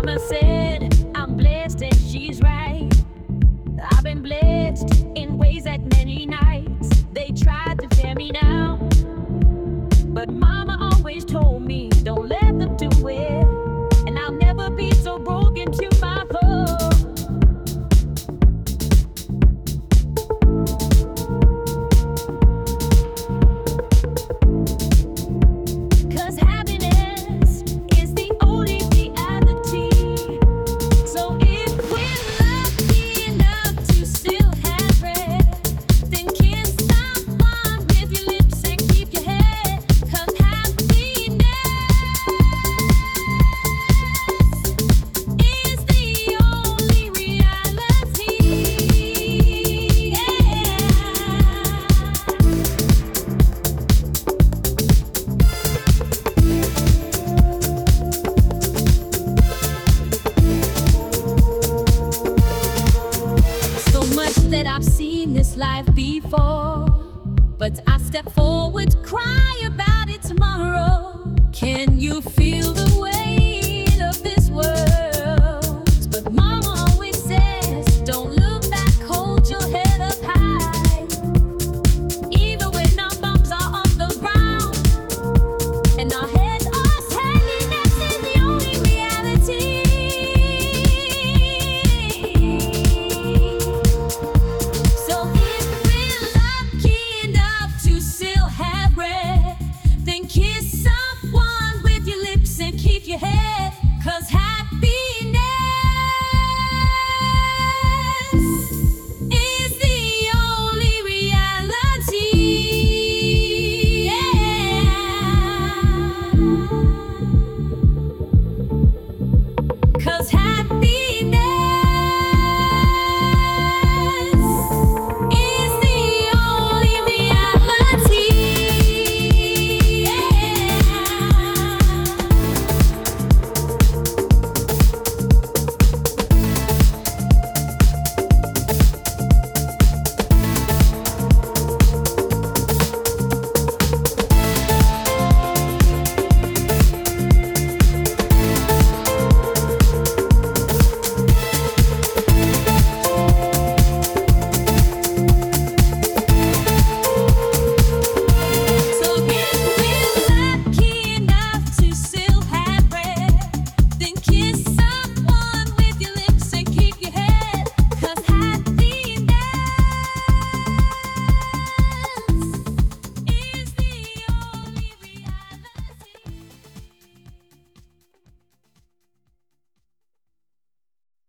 Mama said I'm blessed and she's right. I've been blessed in ways that many nights they tried to tear me down, but Mama always told me don't let them do it, and I'll never be so broken to my core. That I've seen this life before, but